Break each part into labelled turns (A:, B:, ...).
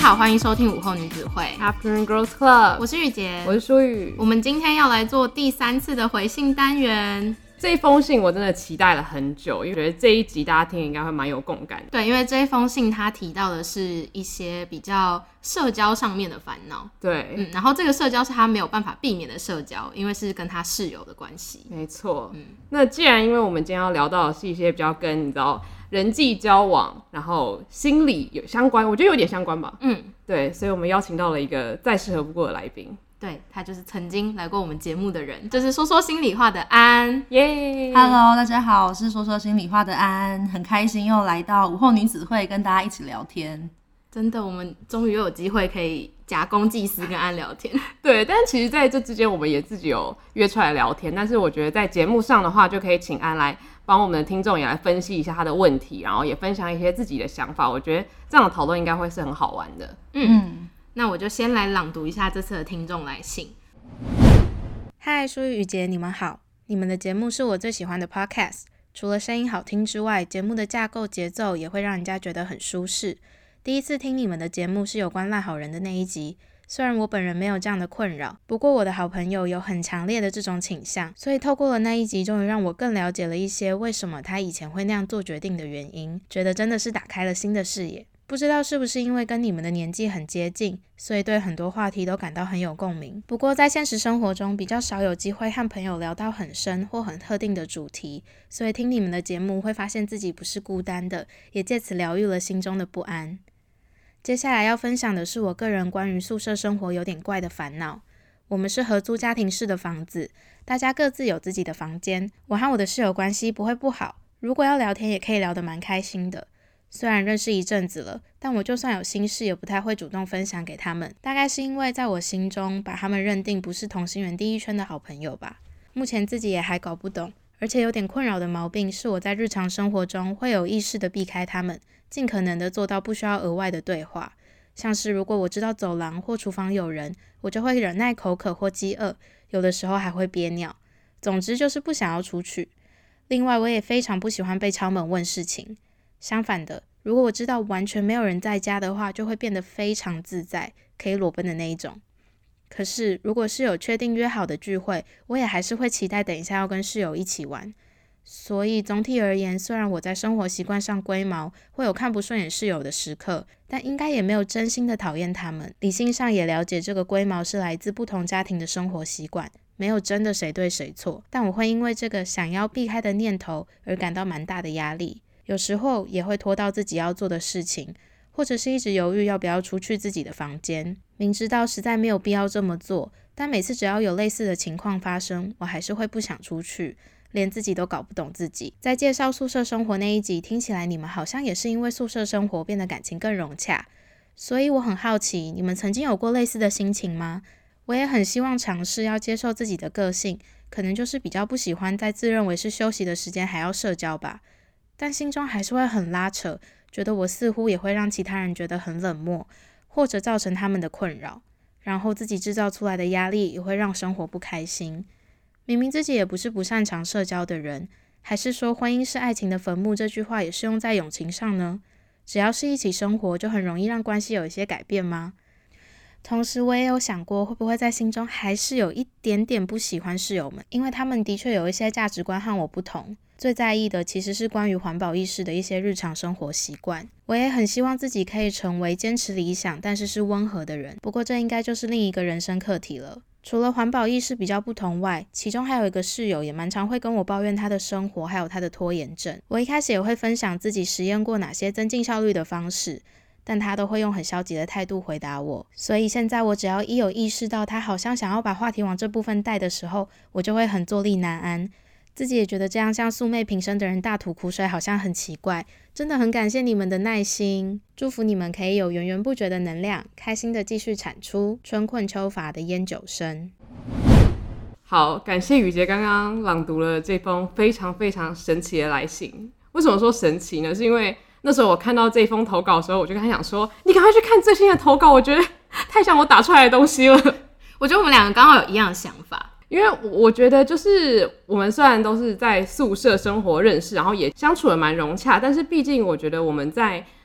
A: 好，欢迎收听午后女子会
B: Afternoon Girls Club，
A: 我是雨洁，
B: 我是舒雨。
A: 我们今天要来做第3次的回信单元。
B: 这一封信我真的期待了很久，因为觉得这一集大家听应该会蛮有共感的。
A: 对，因为这一封信它提到的是一些比较社交上面的烦恼。
B: 对，
A: 然后这个社交是他没有办法避免的社交，因为是跟他室友的关系。
B: 没错。那既然因为我们今天要聊到的是一些比较跟你知道人际交往，然后心理有相关，我觉得有点相关吧。对，所以我们邀请到了一个再适合不过的来宾。
A: 对，他就是曾经来过我们节目的人，就是说说心里话的安。
B: 耶、
C: Hello， 大家好，我是说说心里话的安，很开心又来到午后女子会跟大家一起聊天。
A: 真的，我们终于又有机会可以假公济私跟安聊天。
B: 对，但其实在这之间我们也自己有约出来聊天，但是我觉得在节目上的话就可以请安来帮我们的听众也来分析一下他的问题，然后也分享一些自己的想法，我觉得这样的讨论应该会是很好玩的。
A: 那我就先来朗读一下这次的听众来信。嗨，舒雨洁，你们好，你们的节目是我最喜欢的 podcast， 除了声音好听之外，节目的架构节奏也会让人家觉得很舒适。第一次听你们的节目是有关烂好人的那一集，虽然我本人没有这样的困扰，不过我的好朋友有很强烈的这种倾向，所以透过了那一集，终于让我更了解了一些为什么他以前会那样做决定的原因，觉得真的是打开了新的视野。不知道是不是因为跟你们的年纪很接近，所以对很多话题都感到很有共鸣。不过在现实生活中比较少有机会和朋友聊到很深或很特定的主题，所以听你们的节目会发现自己不是孤单的，也借此疗愈了心中的不安。接下来要分享的是我个人关于宿舍生活有点怪的烦恼。我们是合租家庭式的房子，大家各自有自己的房间，我和我的室友关系不会不好，如果要聊天也可以聊得蛮开心的。虽然认识一阵子了，但我就算有心事也不太会主动分享给他们，大概是因为在我心中把他们认定不是同心圆第一圈的好朋友吧。目前自己也还搞不懂，而且有点困扰的毛病是我在日常生活中会有意识的避开他们，尽可能的做到不需要额外的对话，像是如果我知道走廊或厨房有人，我就会忍耐口渴或饥饿，有的时候还会憋尿，总之就是不想要出去。另外我也非常不喜欢被敲门问事情，相反的，如果我知道完全没有人在家的话，就会变得非常自在，可以裸奔的那一种。可是如果是有确定约好的聚会，我也还是会期待等一下要跟室友一起玩。所以总体而言，虽然我在生活习惯上龟毛，会有看不顺眼室友的时刻，但应该也没有真心的讨厌他们。理性上也了解这个龟毛是来自不同家庭的生活习惯，没有真的谁对谁错，但我会因为这个想要避开的念头而感到蛮大的压力。有时候也会拖到自己要做的事情，或者是一直犹豫要不要出去自己的房间。明知道实在没有必要这么做，但每次只要有类似的情况发生，我还是会不想出去，连自己都搞不懂自己。在介绍宿舍生活那一集，听起来你们好像也是因为宿舍生活变得感情更融洽，所以我很好奇，你们曾经有过类似的心情吗？我也很希望尝试要接受自己的个性，可能就是比较不喜欢在自认为是休息的时间还要社交吧。但心中还是会很拉扯，觉得我似乎也会让其他人觉得很冷漠，或者造成他们的困扰，然后自己制造出来的压力也会让生活不开心。明明自己也不是不擅长社交的人，还是说婚姻是爱情的坟墓这句话也适用在友情上呢？只要是一起生活，就很容易让关系有一些改变吗？同时我也有想过，会不会在心中还是有一点点不喜欢室友们，因为他们的确有一些价值观和我不同，最在意的其实是关于环保意识的一些日常生活习惯。我也很希望自己可以成为坚持理想但是温和的人，不过这应该就是另一个人生课题了。除了环保意识比较不同外，其中还有一个室友也蛮常会跟我抱怨他的生活还有他的拖延症。我一开始也会分享自己实验过哪些增进效率的方式，但他都会用很消极的态度回答我，所以现在我只要一有意识到他好像想要把话题往这部分带的时候，我就会很坐立难安。自己也觉得这样向素昧平生的人大吐苦水好像很奇怪，真的很感谢你们的耐心，祝福你们可以有源源不绝的能量，开心的继续产出春困秋乏的烟酒声。
B: 好，感谢雨洁刚刚朗读了这封非常非常神奇的来信。为什么说神奇呢？是因为那时候我看到这封投稿的时候，我就跟他讲说，你赶快去看最新的投稿，我觉得太像我打出来的东西了。
A: 我觉得我们两个刚好有一样的想法，
B: 因为我觉得就是我们虽然都是在宿舍生活认识，然后也相处得蛮融洽，但是毕竟我觉得我们在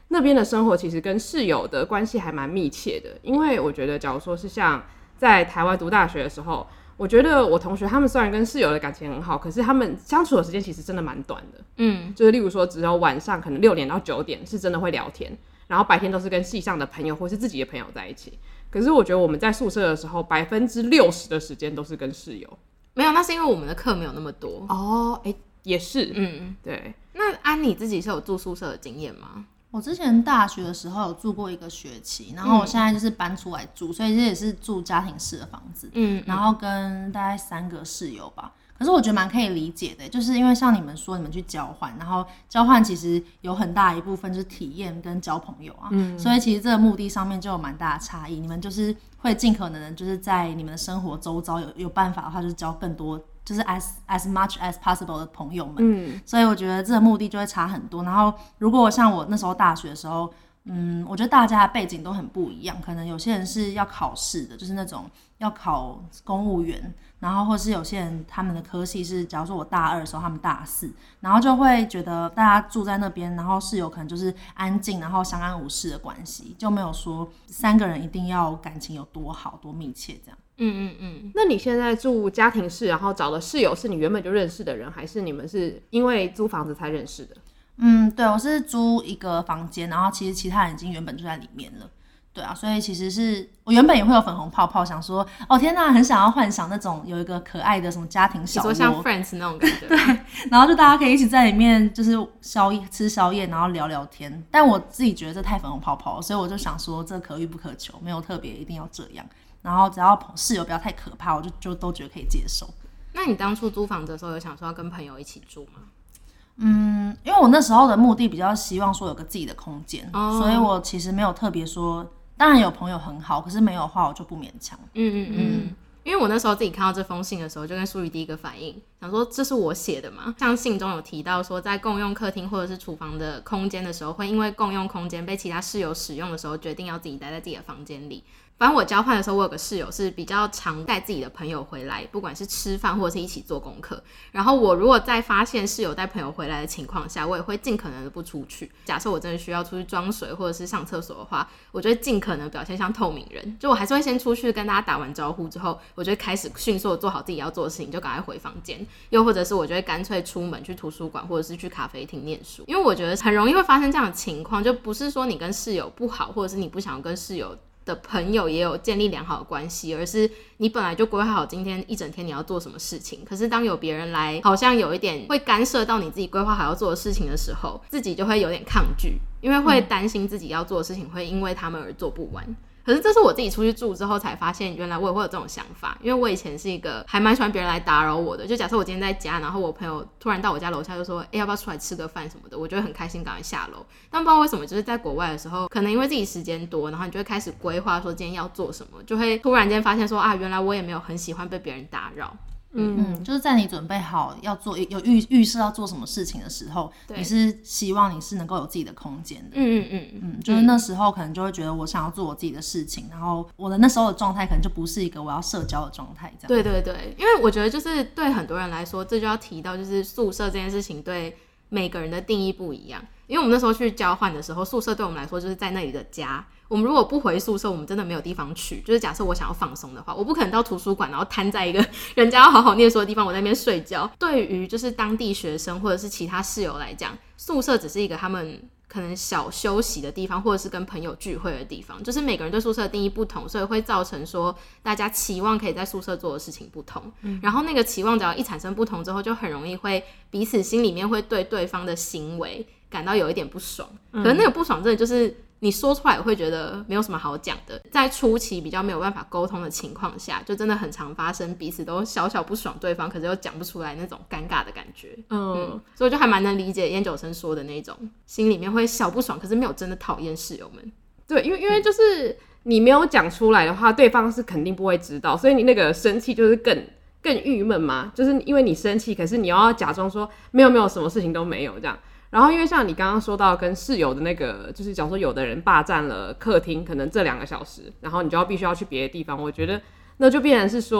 B: 那边的生活其实跟室友的关系还蛮密切的。因为我觉得假如说是像在台湾读大学的时候，我觉得我同学他们虽然跟室友的感情很好，可是他们相处的时间其实真的蛮短的。就是例如说只有晚上可能6点到9点是真的会聊天，然后白天都是跟系上的朋友或是自己的朋友在一起。可是我觉得我们在宿舍的时候，60%的时间都是跟室友。
A: 没有，那是因为我们的课没有那么多。
B: 也是，对。
A: 那安你自己是有住宿舍的经验吗？
C: 我之前大学的时候有住过一个学期，然后我现在就是搬出来住，所以这也是住家庭式的房子，然后跟大概3个室友吧。可是我觉得蛮可以理解的，就是因为像你们说你们去交换，然后交换其实有很大一部分就是体验跟交朋友啊，所以其实这个目的上面就有蛮大的差异。你们就是会尽可能的就是在你们的生活周遭有办法的话，就是交更多就是 as much as possible 的朋友们，所以我觉得这个目的就会差很多。然后如果像我那时候大学的时候，我觉得大家的背景都很不一样，可能有些人是要考试的，就是那种要考公务员，然后或是有些人他们的科系是，假如说我大2的时候，他们大4，然后就会觉得大家住在那边，然后室友可能就是安静，然后相安无事的关系，就没有说3个人一定要感情有多好多密切这样。
B: 那你现在住家庭式，然后找的室友是你原本就认识的人，还是你们是因为租房子才认识的？
C: 对，我是租一个房间，然后其实其他人已经原本就在里面了。对啊，所以其实是我原本也会有粉红泡泡，想说哦天哪，很想要幻想那种有一个可爱的什么家庭小窝，
A: 你说像 Friends 那种感觉。
C: 对，然后就大家可以一起在里面就是吃宵夜，然后聊聊天。但我自己觉得这太粉红泡泡了，所以我就想说这可遇不可求，没有特别一定要这样。然后只要室友不要太可怕，我就都觉得可以接受。
A: 那你当初租房子的时候有想说要跟朋友一起住吗？
C: 因为我那时候的目的比较希望说有个自己的空间，所以我其实没有特别说，当然有朋友很好，可是没有的话我就不勉强。
A: 因为我那时候自己看到这封信的时候，就跟舒宇第一个反应想说这是我写的吗？像信中有提到说，在共用客厅或者是厨房的空间的时候，会因为共用空间被其他室友使用的时候，决定要自己待在自己的房间里。反正我交换的时候，我有个室友是比较常带自己的朋友回来，不管是吃饭或者是一起做功课。然后我如果在发现室友带朋友回来的情况下，我也会尽可能的不出去。假设我真的需要出去装水或者是上厕所的话，我就会尽可能表现像透明人，就我还是会先出去跟大家打完招呼之后，我就会开始迅速的做好自己要做的事情，就赶快回房间。又或者是我就会干脆出门去图书馆或者是去咖啡厅念书，因为我觉得很容易会发生这样的情况，就不是说你跟室友不好，或者是你不想要跟室友的朋友也有建立良好的关系，而是你本来就规划好今天一整天你要做什么事情，可是当有别人来好像有一点会干涉到你自己规划好要做的事情的时候，自己就会有点抗拒，因为会担心自己要做的事情会因为他们而做不完。可是这是我自己出去住之后才发现，原来我也会有这种想法。因为我以前是一个还蛮喜欢别人来打扰我的，就假设我今天在家，然后我朋友突然到我家楼下就说要不要出来吃个饭什么的，我就会很开心赶快下楼。但不知道为什么，就是在国外的时候，可能因为自己时间多，然后你就会开始规划说今天要做什么，就会突然间发现说原来我也没有很喜欢被别人打扰。
C: 就是在你准备好要做有预设要做什么事情的时候，你是希望你是能够有自己的空间的。就是那时候可能就会觉得我想要做我自己的事情，然后我的那时候的状态可能就不是一个我要社交的状态这样。
A: 对对对，因为我觉得就是对很多人来说，这就要提到就是宿舍这件事情对每个人的定义不一样。因为我们那时候去交换的时候，宿舍对我们来说就是在那里的家。我们如果不回宿舍，我们真的没有地方去。就是假设我想要放松的话，我不可能到图书馆然后瘫在一个人家要好好念书的地方，我在那边睡觉。对于就是当地学生或者是其他室友来讲，宿舍只是一个他们可能小休息的地方，或者是跟朋友聚会的地方。就是每个人对宿舍的定义不同，所以会造成说大家期望可以在宿舍做的事情不同。然后那个期望只要一产生不同之后，就很容易会彼此心里面会对对方的行为感到有一点不爽。可是那个不爽真的就是你说出来会觉得没有什么好讲的，在初期比较没有办法沟通的情况下，就真的很常发生彼此都小小不爽对方，可是又讲不出来那种尴尬的感觉。所以我就还蛮能理解烟酒生说的那种心里面会小不爽，可是没有真的讨厌室友们。
B: 对，因为就是你没有讲出来的话，对方是肯定不会知道，所以你那个生气就是更郁闷嘛，就是因为你生气，可是你要假装说没有什么事情都没有这样。然后因为像你刚刚说到跟室友的那个，就是假如说有的人霸占了客厅可能这2个小时，然后你就必须要去别的地方，我觉得那就变成是说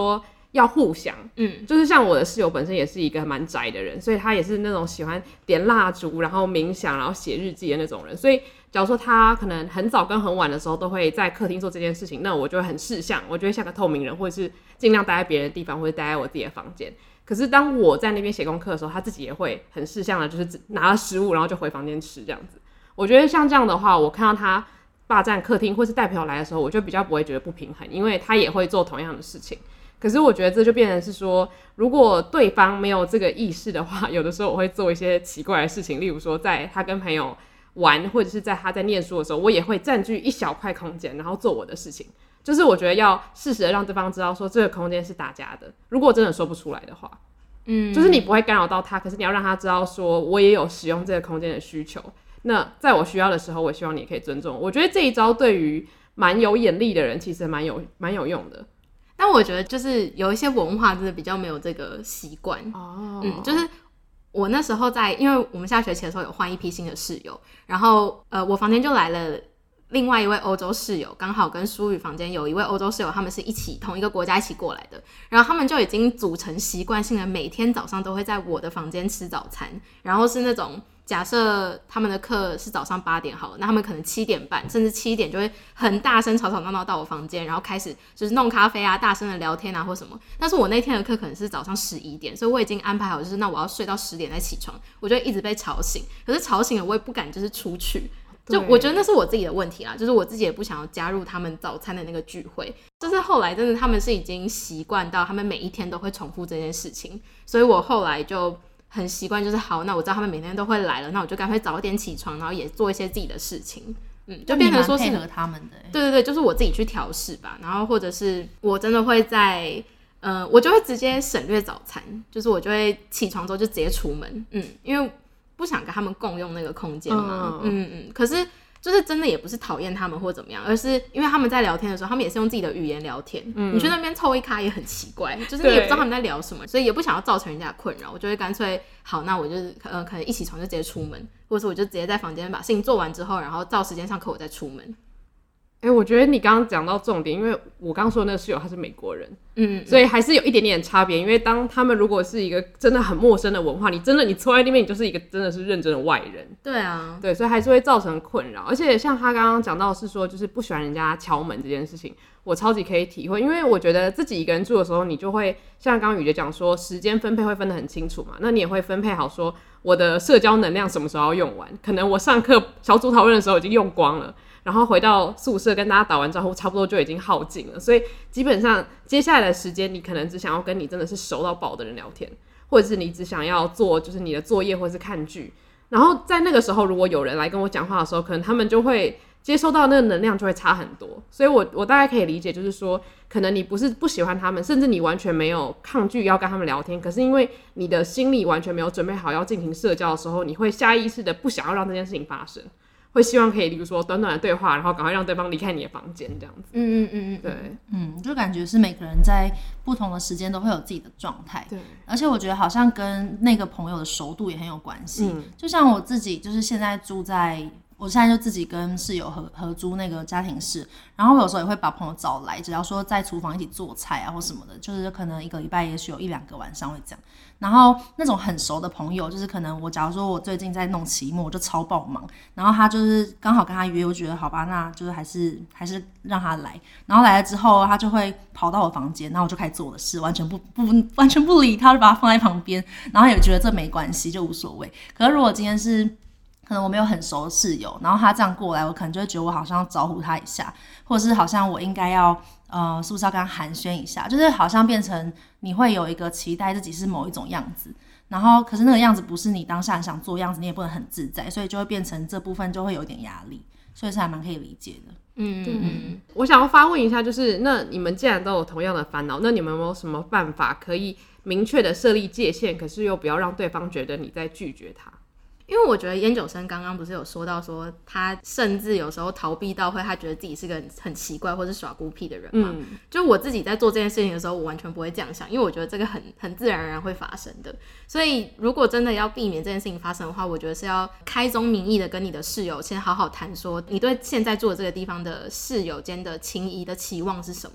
B: 要互相，就是像我的室友本身也是一个蛮宅的人，所以他也是那种喜欢点蜡烛，然后冥想，然后写日记的那种人。所以假如说他可能很早跟很晚的时候都会在客厅做这件事情，那我就会很识相，我就会像个透明人，或者是尽量待在别人的地方，或者待在我自己的房间。可是当我在那边写功课的时候，他自己也会很识相的，就是拿了食物然后就回房间吃这样子。我觉得像这样的话，我看到他霸占客厅或是带朋友来的时候，我就比较不会觉得不平衡，因为他也会做同样的事情。可是我觉得这就变成是说，如果对方没有这个意识的话，有的时候我会做一些奇怪的事情，例如说在他跟朋友玩，或者是在他在念书的时候，我也会占据一小块空间，然后做我的事情。就是我觉得要适时的让对方知道说这个空间是大家的，如果真的说不出来的话，就是你不会干扰到他，可是你要让他知道说我也有使用这个空间的需求，那在我需要的时候，我希望你也可以尊重我。我觉得这一招对于蛮有眼力的人其实蛮有用的。
A: 但我觉得就是有一些文化真的比较没有这个习惯就是我那时候因为我们下学期的时候有换一批新的室友，然后我房间就来了另外一位欧洲室友，刚好跟舒宇房间有一位欧洲室友，他们是一起同一个国家一起过来的，然后他们就已经组成习惯性的每天早上都会在我的房间吃早餐，然后是那种假设他们的课是早上8点好了，那他们可能7点半甚至7点就会很大声吵吵闹闹到我房间，然后开始就是弄咖啡啊，大声的聊天啊或什么。但是我那天的课可能是早上11点，所以我已经安排好就是那我要睡到10点再起床，我就一直被吵醒，可是吵醒了我也不敢就是出去，就我觉得那是我自己的问题啦，就是我自己也不想要加入他们早餐的那个聚会。就是后来真的他们是已经习惯到他们每一天都会重复这件事情，所以我后来就很习惯，就是好，那我知道他们每天都会来了，那我就干脆早点起床，然后也做一些自己的事情，就变成说是
C: 配合他们的。
A: 对对对，就是我自己去调试吧，然后或者是我真的会在我就会直接省略早餐，就是我就会起床之后就直接出门，因为不想跟他们共用那个空间嘛，可是就是真的也不是讨厌他们或怎么样，而是因为他们在聊天的时候，他们也是用自己的语言聊天，你去那边凑一咖也很奇怪，就是你也不知道他们在聊什么，所以也不想要造成人家的困扰，我就会干脆好，那我就是可能一起床就直接出门，或者是我就直接在房间把事情做完之后，然后照时间上课我再出门。
B: 我觉得你刚刚讲到重点，因为我刚说的那个室友他是美国人，所以还是有一点点差别。因为当他们如果是一个真的很陌生的文化，你坐在那边，你就是一个真的是认真的外人。
A: 对啊，
B: 对，所以还是会造成困扰。而且像他刚刚讲到是说，就是不喜欢人家敲门这件事情，我超级可以体会。因为我觉得自己一个人住的时候，你就会像刚刚雨杰讲说，时间分配会分得很清楚嘛。那你也会分配好说，我的社交能量什么时候要用完？可能我上课小组讨论的时候已经用光了。然后回到宿舍跟大家打完招呼，差不多就已经耗尽了，所以基本上接下来的时间，你可能只想要跟你真的是熟到爆的人聊天，或者是你只想要做就是你的作业或者是看剧。然后在那个时候，如果有人来跟我讲话的时候，可能他们就会接收到那个能量就会差很多。所以我大概可以理解，就是说，可能你不是不喜欢他们，甚至你完全没有抗拒要跟他们聊天，可是因为你的心里完全没有准备好要进行社交的时候，你会下意识的不想要让这件事情发生。会希望可以，比如说短短的对话，然后赶快让对方离开你的房间，这样子。对，
C: 就感觉是每个人在不同的时间都会有自己的状态。对，而且我觉得好像跟那个朋友的熟度也很有关系。就像我自己，就是现在我现在就自己跟室友合租那个家庭室，然后我有时候也会把朋友找来，只要说在厨房一起做菜啊或什么的，就是可能一个礼拜也许有1-2个晚上会这样。然后那种很熟的朋友，就是可能假如说我最近在弄期末，我就超爆忙，然后他就是刚好跟他约，我觉得好吧，那就是还是让他来。然后来了之后，他就会跑到我房间，然后我就开始做我的事，完全不理他，就把他放在旁边，然后也觉得这没关系，就无所谓。可是如果今天是可能我没有很熟的室友，然后他这样过来，我可能就会觉得我好像要招呼他一下，或者是好像我应该要是不是要跟他寒暄一下，就是好像变成你会有一个期待自己是某一种样子，然后可是那个样子不是你当下想做的样子，你也不能很自在，所以就会变成这部分就会有点压力，所以是还蛮可以理解的。
B: 我想要发问一下，就是那你们既然都有同样的烦恼，那你们有没有什么办法可以明确的设立界限，可是又不要让对方觉得你在拒绝他？
A: 因为我觉得烟酒生刚刚不是有说到说他甚至有时候逃避到会他觉得自己是个很奇怪或是耍孤僻的人嘛，就我自己在做这件事情的时候，我完全不会这样想，因为我觉得这个很自然而然会发生的。所以如果真的要避免这件事情发生的话，我觉得是要开宗明义的跟你的室友先好好谈说，你对现在住的这个地方的室友间的情谊的期望是什么。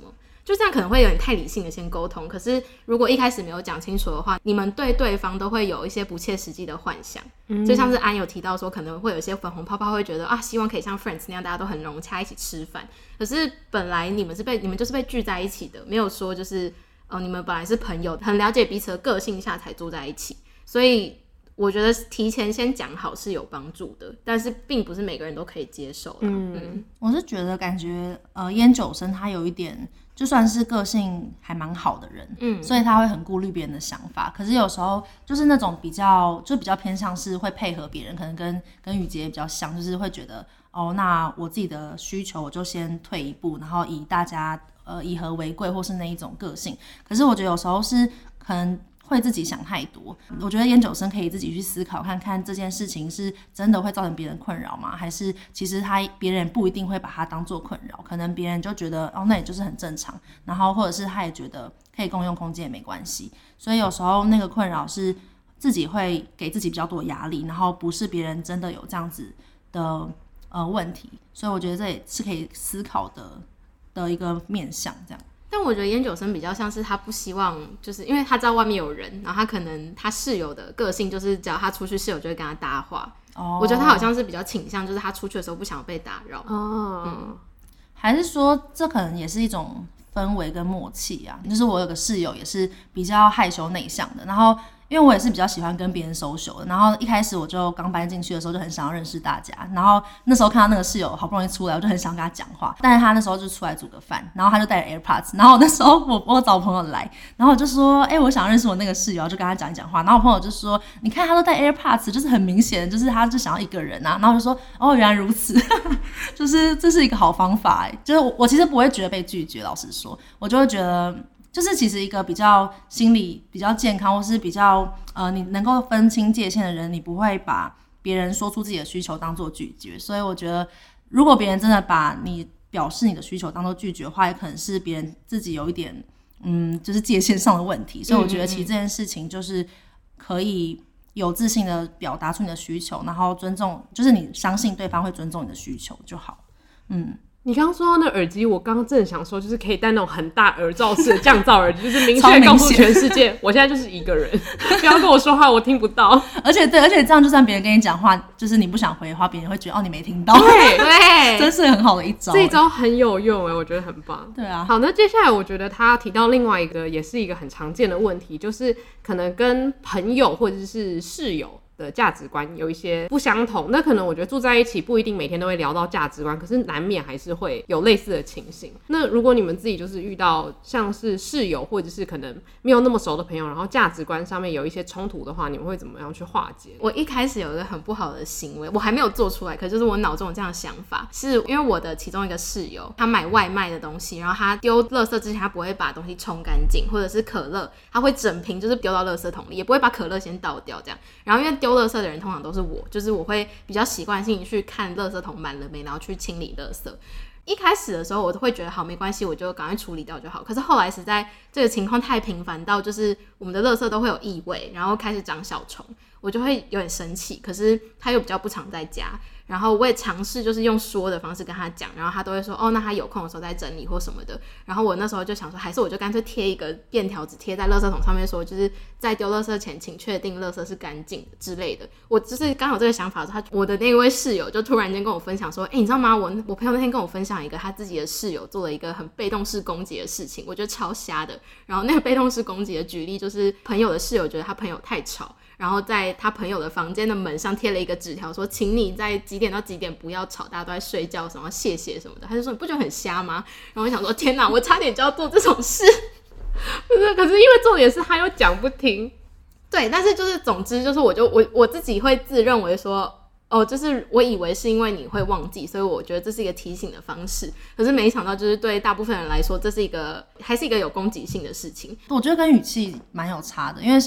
A: 就这样可能会有点太理性的先沟通，可是如果一开始没有讲清楚的话，你们对对方都会有一些不切实际的幻想。就像是安有提到说可能会有一些粉红泡泡会觉得希望可以像 Friends 那样大家都很融洽一起吃饭，可是本来你们就是被聚在一起的，没有说就是你们本来是朋友，很了解彼此的个性下才住在一起，所以我觉得提前先讲好是有帮助的，但是并不是每个人都可以接受的。
C: 我是觉得感觉烟酒生他有一点就算是个性还蛮好的人，所以他会很顾虑别人的想法，可是有时候就是那种比较偏向是会配合别人，可能跟雨洁比较像，就是会觉得那我自己的需求我就先退一步，然后以大家以和为贵，或是那一种个性。可是我觉得有时候是可能会自己想太多，我觉得烟酒生可以自己去思考看看这件事情是真的会造成别人困扰吗？还是其实别人不一定会把它当作困扰，可能别人就觉得那也就是很正常，然后或者是他也觉得可以共用空间也没关系，所以有时候那个困扰是自己会给自己比较多压力，然后不是别人真的有这样子的问题，所以我觉得这也是可以思考的一个面向这样。
A: 但我觉得烟酒生比较像是他不希望，就是因为他知道外面有人，然后他可能他室友的个性就是只要他出去，室友就会跟他搭话。我觉得他好像是比较倾向就是他出去的时候不想被打扰。
C: 还是说这可能也是一种氛围跟默契啊？就是我有个室友也是比较害羞内向的，然后因为我也是比较喜欢跟别人 social 的，然后一开始我就刚搬进去的时候就很想要认识大家，然后那时候看到那个室友好不容易出来，我就很想跟他讲话，但是他那时候就出来煮个饭，然后他就带着 AirPods， 然后那时候我找朋友来，然后我就说我想认识我那个室友，就跟他讲一讲话，然后我朋友就说你看他都带 AirPods， 就是很明显就是他就想要一个人啊，然后我就说原来如此就是这是一个好方法就是我其实不会觉得被拒绝，老实说我就会觉得就是其实一个比较心理比较健康，或是比较你能够分清界限的人，你不会把别人说出自己的需求当作拒绝。所以我觉得如果别人真的把你表示你的需求当作拒绝的话，也可能是别人自己有一点就是界限上的问题。所以我觉得其实这件事情就是可以有自信的表达出你的需求，然后尊重，就是你相信对方会尊重你的需求就好。
B: 你刚刚说到那耳机，我刚刚正想说，就是可以戴那种很大耳罩式的降噪耳机，就是明确告诉全世界，我现在就是一个人，不要跟我说话，我听不到。
C: 而且这样，就算别人跟你讲话，就是你不想回的话，别人会觉得你没听到。
B: 对，
C: 真是很好的一招。
B: 这一招很有用我觉得很棒。
C: 对啊。
B: 好，那接下来我觉得他提到另外一个，也是一个很常见的问题，就是可能跟朋友或者是室友的价值观有一些不相同，那可能我觉得住在一起不一定每天都会聊到价值观，可是难免还是会有类似的情形。那如果你们自己就是遇到像是室友或者是可能没有那么熟的朋友，然后价值观上面有一些冲突的话，你们会怎么样去化解？
A: 我一开始有一个很不好的行为，我还没有做出来，可是就是我脑中有这样的想法，是因为我的其中一个室友他买外卖的东西，然后他丢垃圾之前他不会把东西冲干净，或者是可乐他会整瓶就是丢到垃圾桶里，也不会把可乐先倒掉这样。然后因为丢垃圾的人通常都是我，就是我会比较习惯性去看垃圾桶满了没，然后去清理垃圾。一开始的时候我会觉得好没关系，我就赶快处理掉就好。可是后来实在这个情况太频繁到就是我们的垃圾都会有异味，然后开始长小虫，我就会有点生气。可是他又比较不常在家，然后我也尝试就是用说的方式跟他讲，然后他都会说那他有空的时候再整理或什么的。然后我那时候就想说，还是我就干脆贴一个便条纸贴在垃圾桶上面，说就是在丢垃圾前请确定垃圾是干净的之类的。我就是刚好这个想法的时候，我的那一位室友就突然间跟我分享说你知道吗，我朋友那天跟我分享一个他自己的室友做了一个很被动式攻击的事情，我觉得超瞎的。然后那个被动式攻击的举例就是朋友的室友觉得他朋友太吵，然后在他朋友的房间的门上贴了一个纸条，说请你在几点到几点不要吵，大家都在睡觉什么谢谢什么的。他就说你不觉得很瞎吗？然后我想说天哪，我差点就要做这种事
B: 可是因为重点是他又讲不听。
A: 对，但是就是总之就是我自己会自认为说就是我以为是因为你会忘记，所以我觉得这是一个提醒的方式。可是没想到，就是对大部分人来说，这是一个还是一个有攻击性的事情。
C: 我觉得跟语气蛮有差的，因为像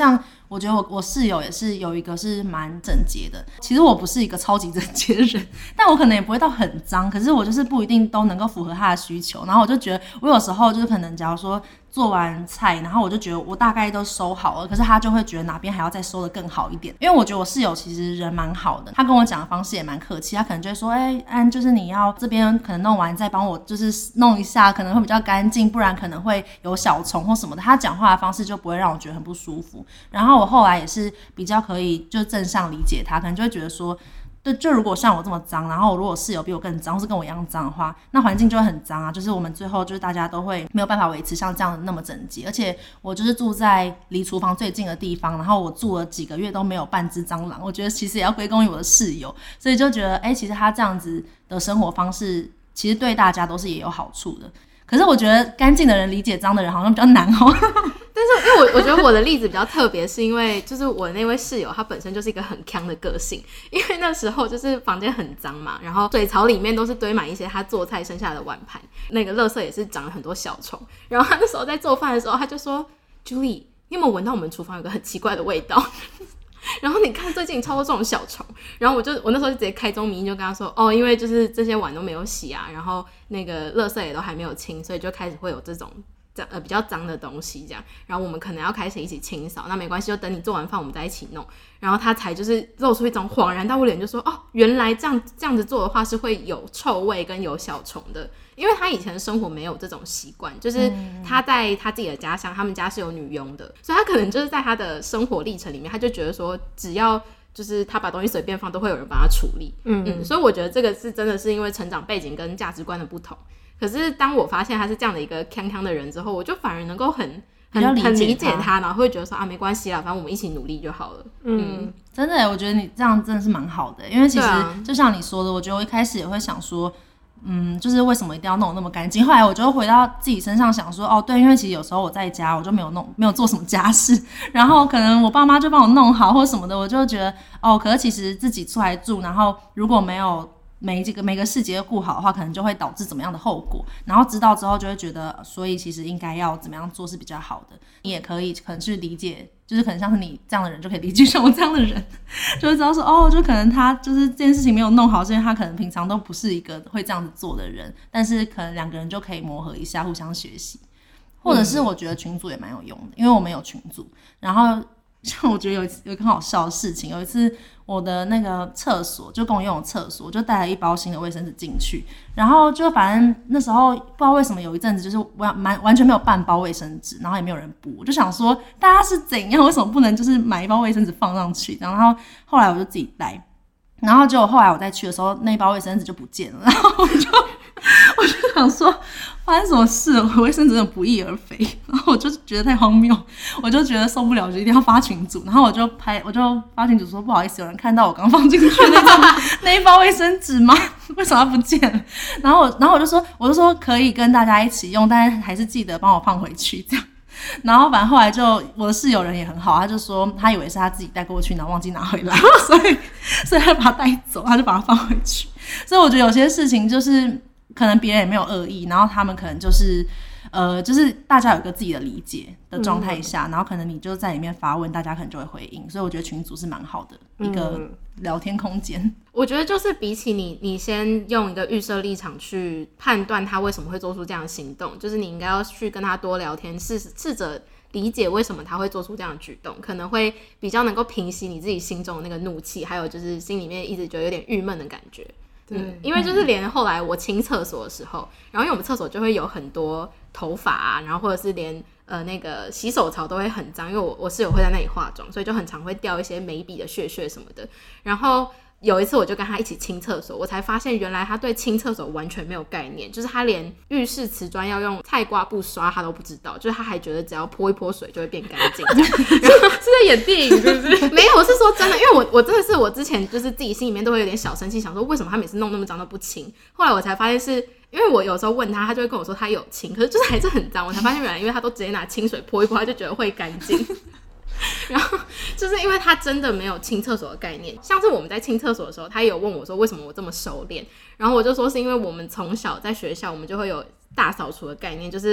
C: 我觉得我室友也是有一个是蛮整洁的。其实我不是一个超级整洁的人，但我可能也不会到很脏，可是我就是不一定都能够符合他的需求。然后我就觉得我有时候就是可能假如说做完菜，然后我就觉得我大概都收好了，可是他就会觉得哪边还要再收得更好一点。因为我觉得我室友其实人蛮好的，他跟我讲的方式也蛮客气，他可能就会说安就是你要这边可能弄完再帮我就是弄一下，可能会比较干净，不然可能会有小虫或什么的。他讲话的方式就不会让我觉得很不舒服。然后我后来也是比较可以就正向理解他，可能就会觉得说对，就如果像我这么脏，然后如果室友比我更脏，或是跟我一样脏的话，那环境就会很脏啊。就是我们最后就是大家都会没有办法维持像这样那么整洁。而且我就是住在离厨房最近的地方，然后我住了几个月都没有半只蟑螂。我觉得其实也要归功于我的室友，所以就觉得其实他这样子的生活方式，其实对大家都是也有好处的。可是我觉得干净的人理解脏的人好像比较难哦。
A: 但是因为我觉得我的例子比较特别，是因为就是我那位室友他本身就是一个很鏘的个性，因为那时候就是房间很脏嘛，然后水槽里面都是堆满一些他做菜剩下的碗盘，那个垃圾也是长了很多小虫。然后他那时候在做饭的时候，他就说 Julie， 你有没有闻到我们厨房有个很奇怪的味道？然后你看最近超多这种小虫，然后我那时候就直接开宗明义就跟他说因为就是这些碗都没有洗啊，然后那个垃圾也都还没有清，所以就开始会有这种比较脏的东西这样，然后我们可能要开始一起清扫，那没关系，就等你做完饭我们再一起弄。然后他才就是露出一种恍然大悟脸，就说原来这样子做的话是会有臭味跟有小虫的。因为他以前的生活没有这种习惯，就是他在他自己的家乡，他们家是有女佣的，所以他可能就是在他的生活历程里面，他就觉得说只要就是他把东西随便放都会有人帮他处理。所以我觉得这个是真的是因为成长背景跟价值观的不同。可是当我发现他是这样的一个鏘鏘的人之后，我就反而能够很理解他，然后会觉得说没关系啦，反正我们一起努力就好了。
C: 真的耶，我觉得你这样真的是蛮好的，因为其实就像你说的，我觉得我一开始也会想说就是为什么一定要弄得那么干净？后来我就回到自己身上想说对，因为其实有时候我在家我就没有做什么家事，然后可能我爸妈就帮我弄好或什么的，我就觉得可是其实自己出来住，然后如果没有每个细节顾好的话，可能就会导致怎么样的后果。然后知道之后就会觉得，所以其实应该要怎么样做是比较好的。你也可能去理解，就是可能像是你这样的人就可以理解像我这样的人，就会知道说就可能他就是这件事情没有弄好，是因为他可能平常都不是一个会这样子做的人，但是可能两个人就可以磨合一下，互相学习。或者是我觉得群组也蛮有用的，因为我们有群组，然后像我觉得有一个很好笑的事情，有一次我的那个厕所就公用的厕所，我就带了一包新的卫生纸进去，然后就反正那时候不知道为什么有一阵子就是完全没有半包卫生纸，然后也没有人补，我就想说大家是怎样，为什么不能就是买一包卫生纸放上去？然后后来我就自己带，然后结果后来我再去的时候，那一包卫生纸就不见了，然后我就想说发生什么事了，我卫生纸真的不翼而飞，然后我就觉得太荒谬，我就觉得受不了，就一定要发群组，然后我就发群组说不好意思，有人看到我刚放进去那一包卫生纸吗？为什么它不见了？然后我就说可以跟大家一起用，但是还是记得帮我放回去这样。然后反正后来就我的室友人也很好，他就说他以为是他自己带过去，然后忘记拿回来，所以他把他带走，他就把它放回去。所以我觉得有些事情就是可能别人也没有恶意，然后他们可能就是大家有一个自己的理解的状态下，然后可能你就在里面发问，大家可能就会回应。所以我觉得群组是蛮好的一个聊天空间。
A: 我觉得就是比起你先用一个预设立场去判断他为什么会做出这样的行动，就是你应该要去跟他多聊天，试着理解为什么他会做出这样的举动，可能会比较能够平息你自己心中的那个怒气，还有就是心里面一直觉得有点郁闷的感觉。因为就是连后来我清厕所的时候，然后因为我们厕所就会有很多头发啊，然后或者是连那个洗手槽都会很脏，因为我室友会在那里化妆，所以就很常会掉一些眉笔的屑什么的。然后有一次我就跟他一起清厕所，我才发现原来他对清厕所完全没有概念，就是他连浴室瓷砖要用菜瓜布刷他都不知道，就是他还觉得只要泼一泼水就会变干净。
B: 是在演电影是不是？
A: 没有，我是说真的，因为我真的是我之前就是自己心里面都会有点小生气，想说为什么他每次弄那么脏都不清。后来我才发现是因为我有时候问他，他就会跟我说他有清，可是就是还是很脏。我才发现原来因为他都直接拿清水泼一泼，他就觉得会干净。然后就是因为他真的没有清厕所的概念，像是我们在清厕所的时候，他也有问我说为什么我这么熟练，然后我就说是因为我们从小在学校我们就会有大扫除的概念，就是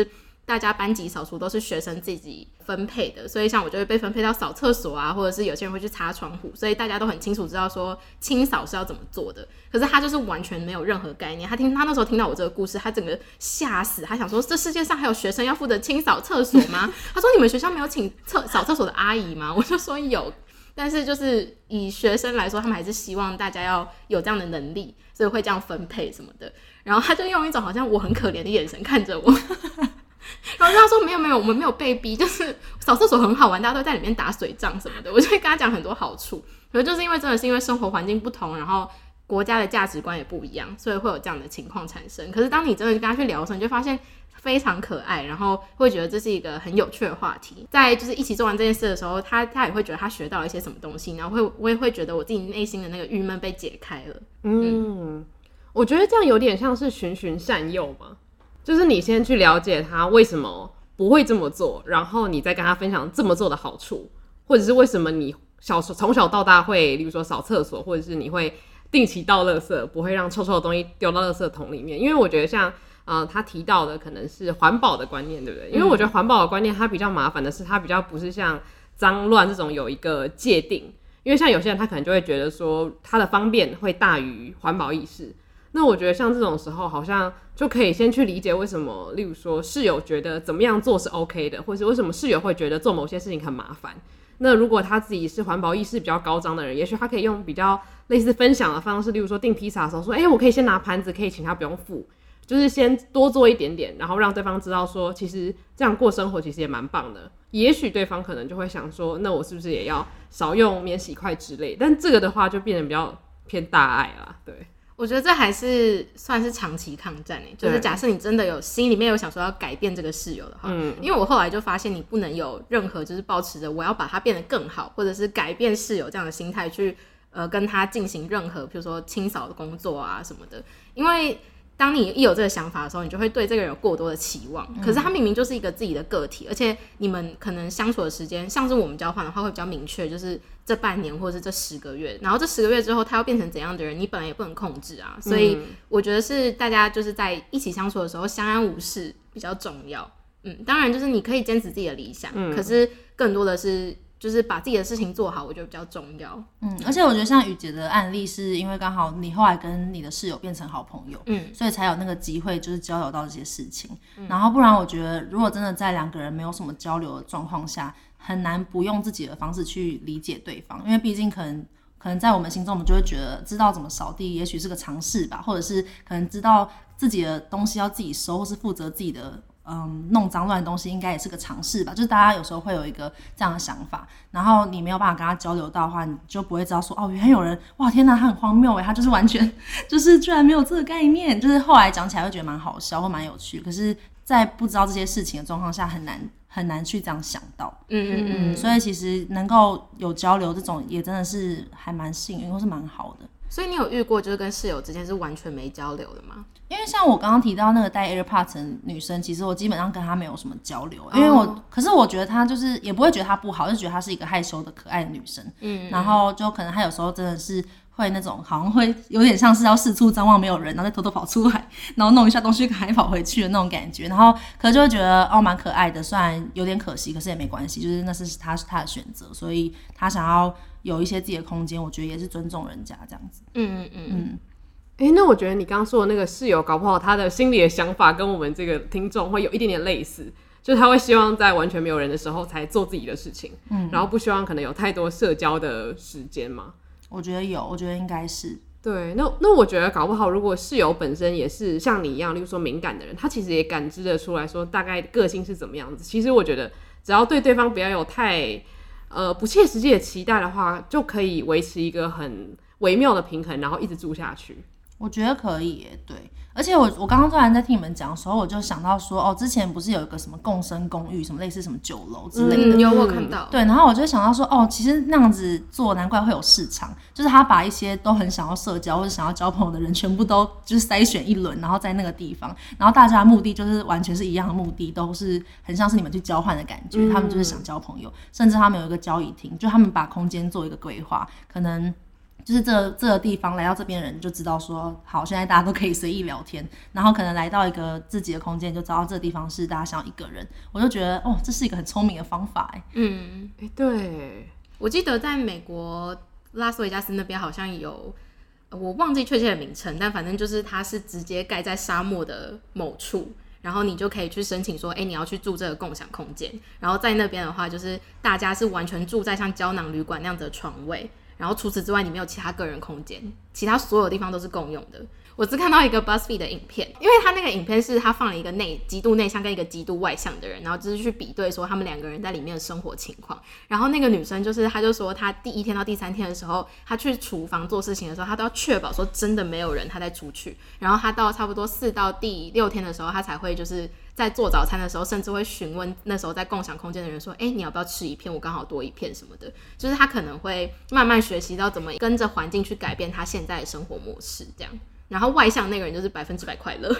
A: 大家班级扫除都是学生自己分配的，所以像我就会被分配到扫厕所啊，或者是有些人会去擦窗户，所以大家都很清楚知道说清扫是要怎么做的。可是他就是完全没有任何概念，他那时候听到我这个故事，他整个吓死，他想说这世界上还有学生要负责清扫厕所吗？他说你们学校没有请扫厕所的阿姨吗？我就说有，但是就是以学生来说，他们还是希望大家要有这样的能力，所以会这样分配什么的。然后他就用一种好像我很可怜的眼神看着我。然后他说没有，我们没有被逼，就是扫厕所很好玩，大家都在里面打水仗什么的。我就会跟他讲很多好处，可是就是因为真的是因为生活环境不同，然后国家的价值观也不一样，所以会有这样的情况产生。可是当你真的跟他去聊的时候，你就发现非常可爱，然后会觉得这是一个很有趣的话题。在就是一起做完这件事的时候，他也会觉得他学到了一些什么东西，然后我也会觉得我自己内心的那个郁闷被解开了。
B: 我觉得这样有点像是循循善诱嘛。就是你先去了解他为什么不会这么做，然后你再跟他分享这么做的好处，或者是为什么你从小到大会，例如说扫厕所，或者是你会定期倒垃圾，不会让臭臭的东西丢到垃圾桶里面。因为我觉得像他提到的可能是环保的观念，对不对？因为我觉得环保的观念它比较麻烦的是，它比较不是像脏乱这种有一个界定。因为像有些人他可能就会觉得说他的方便会大于环保意识。那我觉得像这种时候好像就可以先去理解为什么例如说室友觉得怎么样做是 OK 的，或是为什么室友会觉得做某些事情很麻烦。那如果他自己是环保意识比较高涨的人，也许他可以用比较类似分享的方式，例如说订披萨的时候说我可以先拿盘子，可以请他不用付，就是先多做一点点，然后让对方知道说其实这样过生活其实也蛮棒的。也许对方可能就会想说那我是不是也要少用免洗筷之类，但这个的话就变得比较偏大爱啦。对，
A: 我觉得这还是算是长期抗战就是假设你真的有心里面有想说要改变这个室友的话，因为我后来就发现你不能有任何就是抱持着我要把它变得更好，或者是改变室友这样的心态去跟他进行任何比如说清扫的工作啊什么的。因为当你一有这个想法的时候，你就会对这个人有过多的期望，可是他明明就是一个自己的个体，而且你们可能相处的时间像是我们交换的话会比较明确，就是这半年或者是这10个月，然后这10个月之后他要变成怎样的人你本来也不能控制啊。所以我觉得是大家就是在一起相处的时候相安无事比较重要。当然就是你可以坚持自己的理想，可是更多的是就是把自己的事情做好，我觉得比较重要。
C: 而且我觉得像雨洁的案例是因为刚好你后来跟你的室友变成好朋友，所以才有那个机会就是交流到这些事情。然后不然我觉得如果真的在2个人没有什么交流的状况下，很难不用自己的方式去理解对方，因为毕竟可能在我们心中我们就会觉得知道怎么扫地也许是个常识吧，或者是可能知道自己的东西要自己收，或是负责自己的弄脏乱的东西应该也是个常识吧，就是大家有时候会有一个这样的想法，然后你没有办法跟他交流到的话，你就不会知道说原来有人哇天哪他很荒谬他就是完全就是居然没有这个概念，就是后来讲起来会觉得蛮好笑或蛮有趣，可是在不知道这些事情的状况下很难去这样想到。所以其实能够有交流这种也真的是还蛮幸运或是蛮好的。
A: 所以你有遇过就是跟室友之间是完全没交流的吗？
C: 因为像我刚刚提到那个戴 AirPods 的女生，其实我基本上跟她没有什么交流，因为可是我觉得她就是也不会觉得她不好，就觉得她是一个害羞的可爱的女生。然后就可能她有时候真的是会那种好像会有点像是要四处张望没有人，然后再偷偷跑出来，然后弄一下东西还跑回去的那种感觉，然后可是就会觉得蛮可爱的，虽然有点可惜，可是也没关系，就是那是他的选择，所以他想要有一些自己的空间，我觉得也是尊重人家这样子。
B: 那我觉得你刚刚说的那个室友搞不好他的心里的想法跟我们这个听众会有一点点类似，就是他会希望在完全没有人的时候才做自己的事情，然后不希望可能有太多社交的时间嘛。
C: 我觉得有，我觉得应该是
B: 对。那我觉得搞不好如果室友本身也是像你一样例如说敏感的人，他其实也感知得出来说大概个性是怎么样子，其实我觉得只要对对方不要有太不切实际的期待的话，就可以维持一个很微妙的平衡，然后一直住下去。
C: 我觉得可以耶，对。而且我刚刚突然在听你们讲的时候，我就想到说之前不是有一个什么共生公寓，什么类似什么酒楼之类的，
A: 有我看到。
C: 对，然后我就想到说其实那样子做难怪会有市场，就是他把一些都很想要社交或者想要交朋友的人全部都就是筛选一轮，然后在那个地方，然后大家的目的就是完全是一样的目的，都是很像是你们去交换的感觉，他们就是想交朋友，甚至他们有一个交易厅，就他们把空间做一个规划，可能就是这个地方来到这边的人就知道说，好，现在大家都可以随意聊天，然后可能来到一个自己的空间，就知道这个地方是大家想要一个人。我就觉得哦，这是一个很聪明的方法
B: 对，
A: 我记得在美国拉斯维加斯那边好像有，我忘记确切的名称，但反正就是它是直接盖在沙漠的某处。然后你就可以去申请说，你要去住这个共享空间。然后在那边的话，就是大家是完全住在像胶囊旅馆那样子的床位。然后除此之外，你没有其他个人空间，其他所有地方都是共用的。我只看到一个 BuzzFeed 的影片，因为他那个影片是他放了一个极度内向跟一个极度外向的人，然后就是去比对说他们两个人在里面的生活情况。然后那个女生她就说，她第1天到第3天的时候，她去厨房做事情的时候，她都要确保说真的没有人，她再出去。然后她到差不多4到第6天的时候，她才会就是在做早餐的时候，甚至会询问那时候在共享空间的人说，你要不要吃一片？我刚好多一片什么的。就是她可能会慢慢学习到怎么跟着环境去改变她现在的生活模式，这样。然后外向那个人就是100%快乐。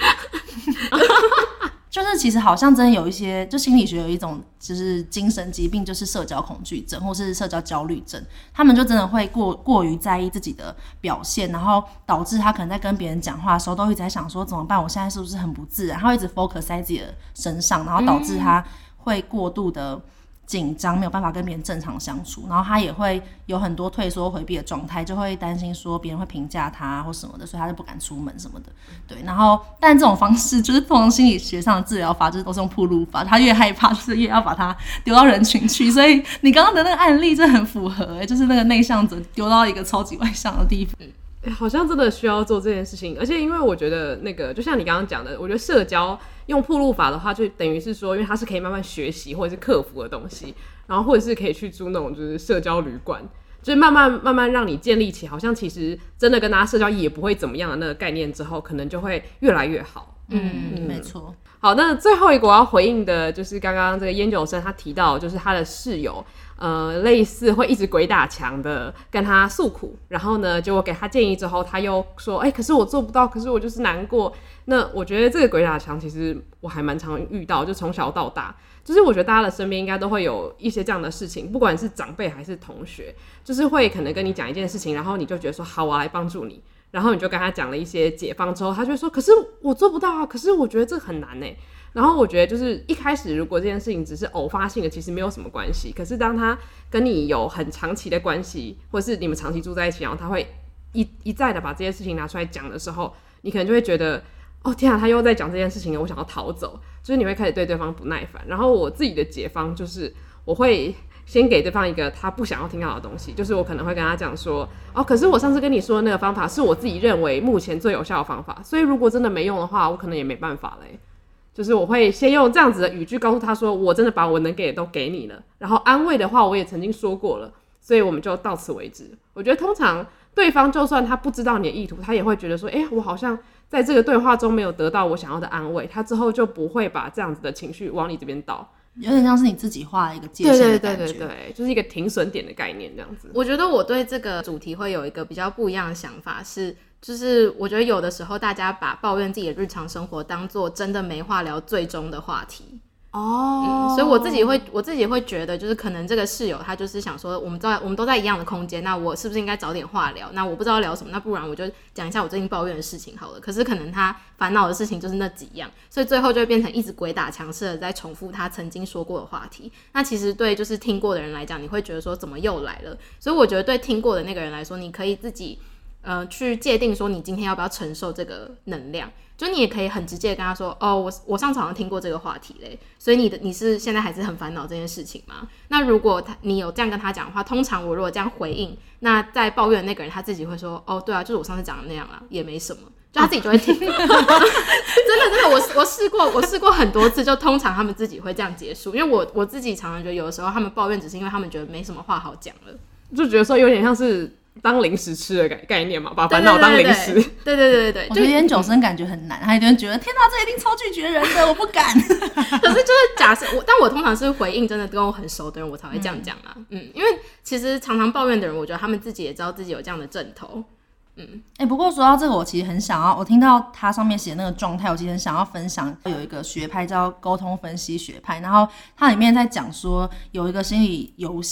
C: 就是其实好像真的有一些，就心理学有一种就是精神疾病，就是社交恐惧症或是社交焦虑症，他们就真的会过于在意自己的表现，然后导致他可能在跟别人讲话的时候都一直在想说怎么办，我现在是不是很不自然，他会一直 focus 在自己的身上，然后导致他会过度的紧张，没有办法跟别人正常相处，然后他也会有很多退缩回避的状态，就会担心说别人会评价他或什么的，所以他就不敢出门什么的。对，然后但这种方式就是通常心理学上的治疗法就是都是用暴露法，他越害怕就是越要把他丢到人群去，所以你刚刚的那个案例真的很符合就是那个内向者丢到一个超级外向的地方。
B: 好像真的需要做这件事情，而且因为我觉得那个就像你刚刚讲的，我觉得社交用暴露法的话，就等于是说，因为它是可以慢慢学习或者是克服的东西，然后或者是可以去住那种就是社交旅馆，就是慢慢让你建立起好像其实真的跟大家社交也不会怎么样的那个概念之后，可能就会越来越好。
C: 没错。
B: 好，那最后一个我要回应的就是刚刚这个烟酒生他提到，就是他的室友类似会一直鬼打墙的跟他诉苦，然后呢结果给他建议之后他又说可是我做不到，可是我就是难过。那我觉得这个鬼打墙其实我还蛮常遇到，就从小到大，就是我觉得大家的身边应该都会有一些这样的事情，不管是长辈还是同学，就是会可能跟你讲一件事情，然后你就觉得说好，我要来帮助你，然后你就跟他讲了一些解方之后，他就会说可是我做不到啊，可是我觉得这很难欸。然后我觉得就是一开始如果这件事情只是偶发性的，其实没有什么关系，可是当他跟你有很长期的关系，或是你们长期住在一起，然后他会一再的把这件事情拿出来讲的时候，你可能就会觉得哦天啊，他又在讲这件事情了，我想要逃走，就是你会开始对对方不耐烦。然后我自己的解方就是我会先给对方一个他不想要听到的东西，就是我可能会跟他讲说可是我上次跟你说的那个方法是我自己认为目前最有效的方法，所以如果真的没用的话，我可能也没办法嘞。就是我会先用这样子的语句告诉他说我真的把我能给的都给你了，然后安慰的话我也曾经说过了，所以我们就到此为止。我觉得通常对方就算他不知道你的意图，他也会觉得说我好像在这个对话中没有得到我想要的安慰，他之后就不会把这样子的情绪往你这边倒，
C: 有点像是你自己画一个界限的感觉。
B: 对，就是一个停损点的概念这样子。
A: 我觉得我对这个主题会有一个比较不一样的想法是，就是我觉得有的时候大家把抱怨自己的日常生活当作真的没话聊最终的话题。所以我自己会觉得，就是可能这个室友他就是想说，我们都在一样的空间，那我是不是应该找点话聊？那我不知道聊什么，那不然我就讲一下我最近抱怨的事情好了。可是可能他烦恼的事情就是那几样，所以最后就会变成一直鬼打墙式的在重复他曾经说过的话题。那其实对就是听过的人来讲，你会觉得说怎么又来了？所以我觉得对听过的那个人来说，你可以自己去界定说你今天要不要承受这个能量。就你也可以很直接的跟他说我上次好像听过这个话题嘞，所以你是现在还是很烦恼这件事情吗？那如果你有这样跟他讲的话，通常我如果这样回应，那在抱怨的那个人他自己会说对啊，就是我上次讲的那样啦，也没什么，就他自己就会听。真的我试过很多次，就通常他们自己会这样结束。因为我自己常常觉得有的时候他们抱怨只是因为他们觉得没什么话好讲了，
B: 就觉得说有点像是当零食吃的概念嘛，把烦恼当零食。
A: 对，
C: 我觉得烟酒生感觉很难，他一定会觉得天哪，这一定超拒绝人的，我不敢。
A: 可是就是假设但我通常是回应真的跟我很熟的人，我才会这样讲啊。因为其实常常抱怨的人，我觉得他们自己也知道自己有这样的症头。
C: 不过说到这个，我其实很想要，我听到他上面写的那个状态，我其实很想要分享有一个学派叫沟通分析学派，然后它里面在讲说有一个心理游戏，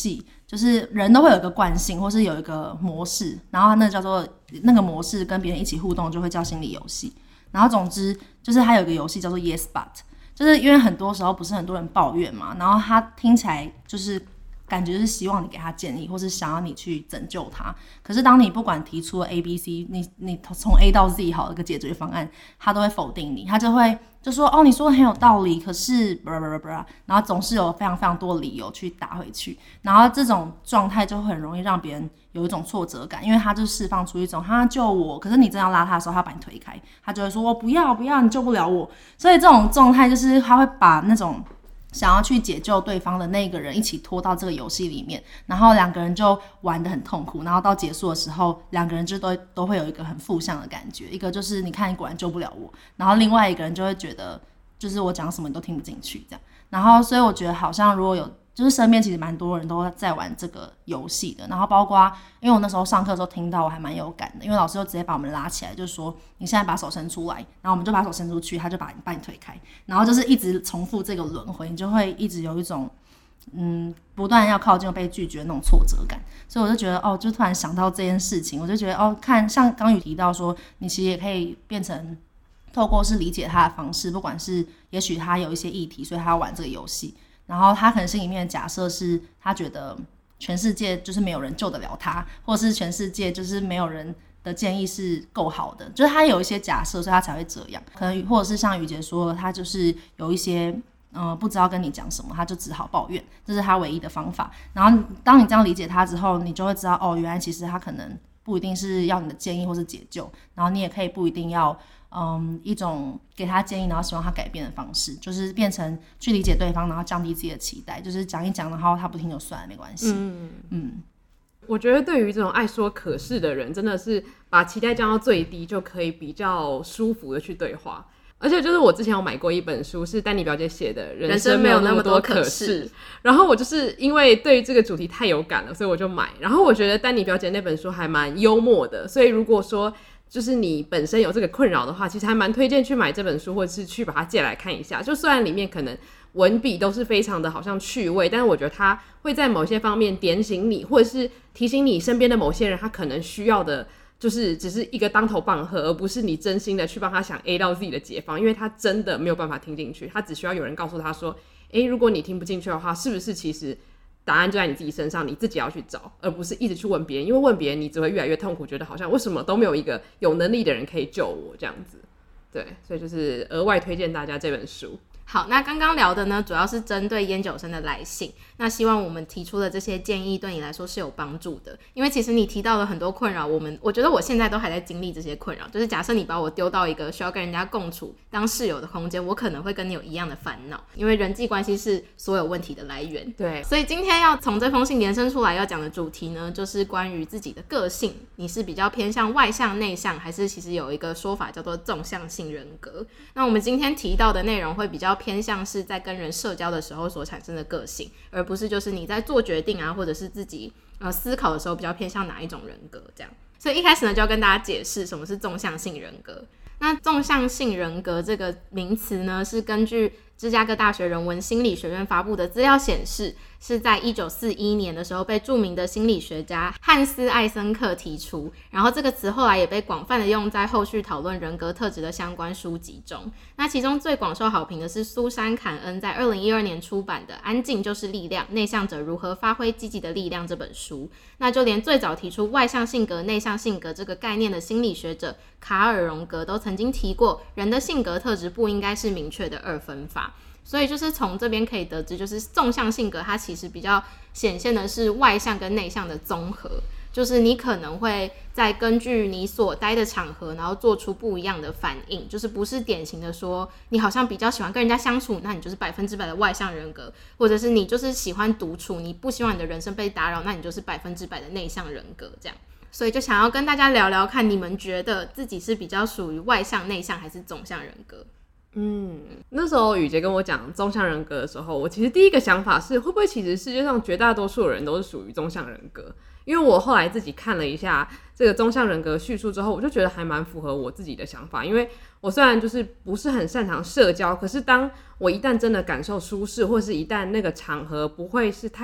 C: 就是人都会有一个惯性，或是有一个模式，然后那个模式跟别人一起互动就会叫心理游戏。然后总之就是还有一个游戏叫做 Yes But， 就是因为很多时候不是很多人抱怨嘛，然后他听起来就是感觉是希望你给他建议，或是想要你去拯救他。可是当你不管提出了 A、B、C， 你从 A 到 Z 好一个解决方案，他都会否定你，他就说哦，你说的很有道理，可是然后总是有非常非常多的理由去打回去，然后这种状态就会很容易让别人有一种挫折感，因为他就释放出一种他救我，可是你真要拉他的时候，他把你推开，他就会说我不要，你救不了我。所以这种状态就是他会把那种想要去解救对方的那个人一起拖到这个游戏里面，然后两个人就玩得很痛苦，然后到结束的时候，两个人就都会有一个很负向的感觉，一个就是你看你果然救不了我，然后另外一个人就会觉得就是我讲什么你都听不进去这样。然后所以我觉得好像如果有就是身边其实蛮多人都在玩这个游戏的，然后包括因为我那时候上课的时候听到我还蛮有感的，因为老师就直接把我们拉起来，就说你现在把手伸出来，然后我们就把手伸出去，他就把你推开，然后就是一直重复这个轮回，你就会一直有一种不断要靠近又被拒绝的那种挫折感。所以我就觉得就突然想到这件事情，我就觉得看像刚宇提到说，你其实也可以变成透过是理解他的方式，不管是也许他有一些议题，所以他要玩这个游戏。然后他可能心里面的假设是他觉得全世界就是没有人救得了他，或者是全世界就是没有人的建议是够好的，就是他有一些假设，所以他才会这样。可能或者是像宇杰说，他就是有一些不知道跟你讲什么，他就只好抱怨，这是他唯一的方法。然后当你这样理解他之后，你就会知道原来其实他可能不一定是要你的建议或是解救，然后你也可以不一定要一种给他建议然后希望他改变的方式，就是变成去理解对方，然后降低自己的期待，就是讲一讲然后他不听就算了没关系。
B: 我觉得对于这种爱说可是的人，真的是把期待降到最低，就可以比较舒服的去对话。而且就是我之前有买过一本书，是丹妮表姐写的《人生没有那么多可是》，然后我就是因为对于这个主题太有感了，所以我就买。然后我觉得丹妮表姐那本书还蛮幽默的，所以如果说就是你本身有这个困扰的话，其实还蛮推荐去买这本书，或者是去把它借来看一下。就虽然里面可能文笔都是非常的好像趣味，但是我觉得它会在某些方面点醒你，或者是提醒你身边的某些人他可能需要的就是只是一个当头棒喝，而不是你真心的去帮他想 A 到 Z 的解方，因为他真的没有办法听进去，他只需要有人告诉他说如果你听不进去的话，是不是其实答案就在你自己身上，你自己要去找，而不是一直去问别人，因为问别人你只会越来越痛苦，觉得好像为什么都没有一个有能力的人可以救我这样子。对，所以就是额外推荐大家这本书。
A: 好，那刚刚聊的呢，主要是针对烟酒生的来信。那希望我们提出的这些建议对你来说是有帮助的，因为其实你提到了很多困扰，我觉得我现在都还在经历这些困扰。就是假设你把我丢到一个需要跟人家共处当室友的空间，我可能会跟你有一样的烦恼，因为人际关系是所有问题的来源。
B: 对，
A: 所以今天要从这封信延伸出来要讲的主题呢，就是关于自己的个性，你是比较偏向外向内向，还是其实有一个说法叫做纵向性人格。那我们今天提到的内容会比较偏向是在跟人社交的时候所产生的个性，而不是就是你在做决定啊，或者是自己思考的时候比较偏向哪一种人格这样。所以一开始呢，就要跟大家解释什么是纵向性人格。那纵向性人格这个名词呢，是根据芝加哥大学人文心理学院发布的资料显示，是在1941年的时候被著名的心理学家汉斯·艾森克提出，然后这个词后来也被广泛的用在后续讨论人格特质的相关书籍中。那其中最广受好评的是苏珊·坎恩在2012年出版的《安静就是力量：内向者如何发挥积极的力量》这本书。那就连最早提出外向性格、内向性格这个概念的心理学者卡尔·荣格都曾经提过，人的性格特质不应该是明确的二分法。所以就是从这边可以得知，就是纵向性格它其实比较显现的是外向跟内向的综合，就是你可能会在根据你所待的场合，然后做出不一样的反应，就是不是典型的说你好像比较喜欢跟人家相处，那你就是100%的外向人格，或者是你就是喜欢独处，你不希望你的人生被打扰，那你就是100%的内向人格这样。所以就想要跟大家聊聊看，你们觉得自己是比较属于外向内向还是纵向人格？
B: 那时候宇杰跟我讲纵向人格的时候，我其实第一个想法是，会不会其实世界上绝大多数人都是属于纵向人格？因为我后来自己看了一下这个纵向人格叙述之后，我就觉得还蛮符合我自己的想法。因为我虽然就是不是很擅长社交，可是当我一旦真的感受舒适，或是一旦那个场合不会是太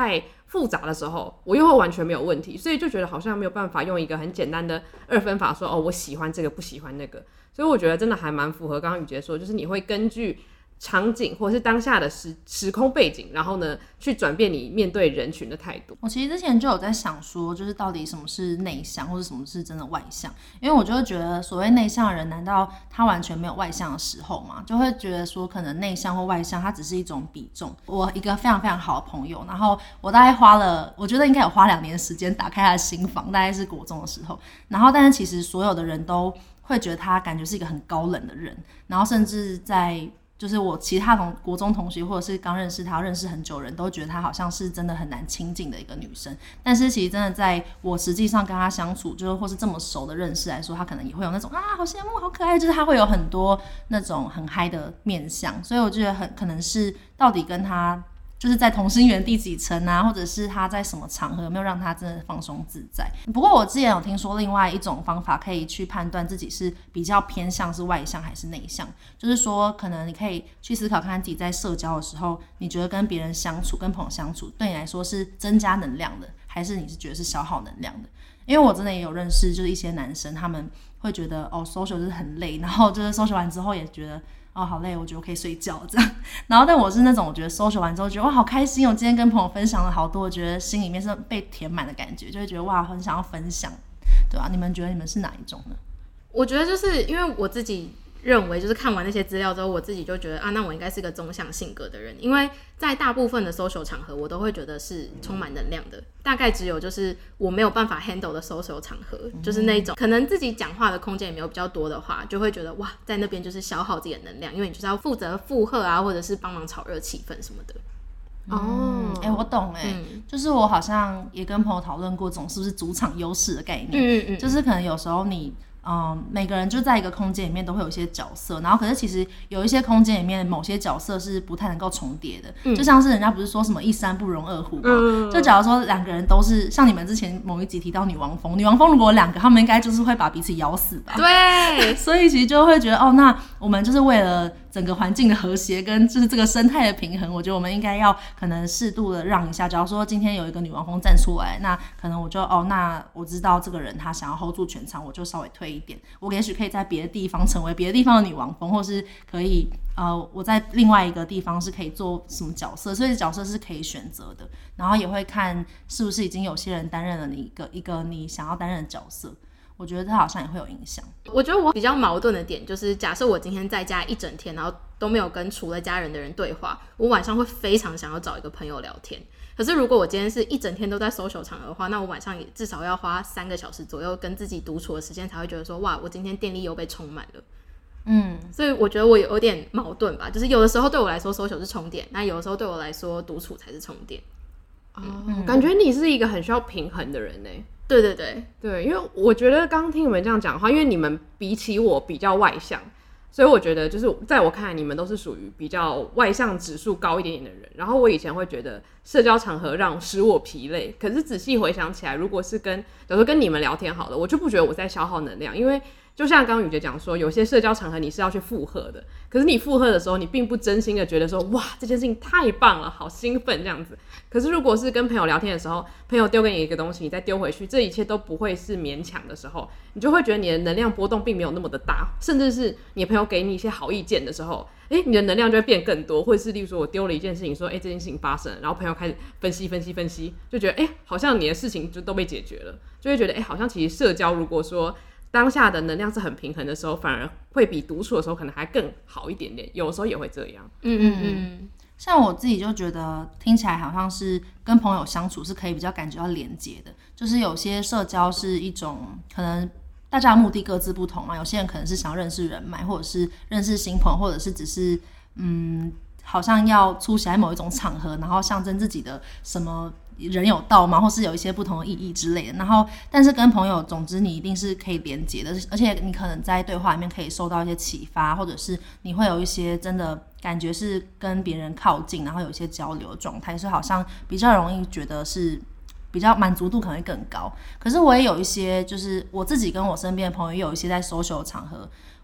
B: 复杂的时候，我又会完全没有问题，所以就觉得好像没有办法用一个很简单的二分法说我喜欢这个不喜欢那个，所以我觉得真的还蛮符合刚刚雨洁说，就是你会根据场景或者是当下的时空背景，然后呢去转变你面对人群的态度。
C: 我其实之前就有在想说，就是到底什么是内向，或者什么是真的外向？因为我就会觉得，所谓内向的人，难道他完全没有外向的时候吗？就会觉得说，可能内向或外向，它只是一种比重。我一个非常非常好的朋友，然后我大概我觉得应该有花2年的时间打开他的心房，大概是国中的时候。然后，但是其实所有的人都会觉得他感觉是一个很高冷的人，然后甚至就是我其他国中同学或者是刚认识他认识很久的人都觉得他好像是真的很难亲近的一个女生，但是其实真的在我实际上跟他相处，就是或是这么熟的认识来说，他可能也会有那种好羡慕好可爱，就是他会有很多那种很嗨的面向，所以我觉得很可能是到底跟他就是在同心圆第几层啊，或者是他在什么场合有没有让他真的放松自在。不过我之前有听说另外一种方法可以去判断自己是比较偏向是外向还是内向，就是说可能你可以去思考看看自己在社交的时候，你觉得跟别人相处跟朋友相处对你来说是增加能量的，还是你是觉得是消耗能量的。因为我真的也有认识就是一些男生，他们会觉得social 就是很累，然后就是 social 完之后也觉得好累，我觉得我可以睡觉这样。然后但我是那种我觉得 social 完之后觉得哇好开心，我今天跟朋友分享了好多，我觉得心里面是被填满的感觉，就会觉得哇很想要分享，对啊，你们觉得你们是哪一种呢？
A: 我觉得就是因为我自己认为，就是看完那些资料之后，我自己就觉得那我应该是个中向性格的人，因为在大部分的 social 场合，我都会觉得是充满能量的。大概只有就是我没有办法 handle 的 social 场合，就是那种可能自己讲话的空间也没有比较多的话，就会觉得哇，在那边就是消耗自己的能量，因为你就是要负责附和啊，或者是帮忙炒热气氛什么的。
C: 我懂就是我好像也跟朋友讨论过，这种是不是主场优势的概念，就是可能有时候你每个人就在一个空间里面都会有一些角色，然后可是其实有一些空间里面某些角色是不太能够重叠的，就像是人家不是说什么一山不容二虎嘛，就假如说2个人都是像你们之前某一集提到女王蜂如果有2个，他们应该就是会把彼此咬死吧？
A: 对，
C: 所以其实就会觉得那我们就是为了整个环境的和谐跟就是这个生态的平衡，我觉得我们应该要可能适度的让一下。假如说今天有一个女王蜂站出来，那可能我就那我知道这个人他想要 hold 住全场，我就稍微退一点，我也许可以在别的地方成为别的地方的女王蜂，或是可以我在另外一个地方是可以做什么角色，所以角色是可以选择的，然后也会看是不是已经有些人担任了你一个你想要担任的角色，我觉得它好像也会有影响。
A: 我觉得我比较矛盾的点就是，假设我今天在家一整天，然后都没有跟除了家人的人对话，我晚上会非常想要找一个朋友聊天。可是如果我今天是一整天都在 social 场合的话，那我晚上也至少要花3个小时左右跟自己独处的时间，才会觉得说哇，我今天电力又被充满了。所以我觉得我有点矛盾吧，就是有的时候对我来说 social 是充电，那有的时候对我来说独处才是充电。
B: 感觉你是一个很需要平衡的人
A: 对对对
B: 对，因为我觉得刚刚听你们这样讲的话，因为你们比起我比较外向，所以我觉得就是在我看来，你们都是属于比较外向指数高一点点的人。然后我以前会觉得社交场合使我疲累，可是仔细回想起来，如果是假如说跟你们聊天好了，我就不觉得我在消耗能量，因为就像刚刚雨洁讲说，有些社交场合你是要去附和的，可是你附和的时候，你并不真心的觉得说哇这件事情太棒了，好兴奋这样子。可是如果是跟朋友聊天的时候，朋友丢给你一个东西，你再丢回去，这一切都不会是勉强的时候，你就会觉得你的能量波动并没有那么的大，甚至是你的朋友给你一些好意见的时候，你的能量就会变更多，或者是例如说我丢了一件事情说这件事情发生了，然后朋友开始分析，就觉得好像你的事情就都被解决了，就会觉得好像其实社交如果说当下的能量是很平衡的时候，反而会比独处的时候可能还更好一点点，有时候也会这样。
C: 像我自己就觉得听起来好像是跟朋友相处是可以比较感觉到连结的，就是有些社交是一种可能大家的目的各自不同嘛，有些人可能是想要认识人脉，或者是认识新朋友，或者是只是好像要出席在某一种场合，然后象征自己的什么人有道嘛，或是有一些不同的意义之类的。然后但是跟朋友总之你一定是可以连结的，而且你可能在对话里面可以受到一些启发，或者是你会有一些真的感觉是跟别人靠近，然后有一些交流的状态，所以好像比较容易觉得是比较满足度可能会更高。可是我也有一些就是我自己跟我身边的朋友也有一些在 social 场合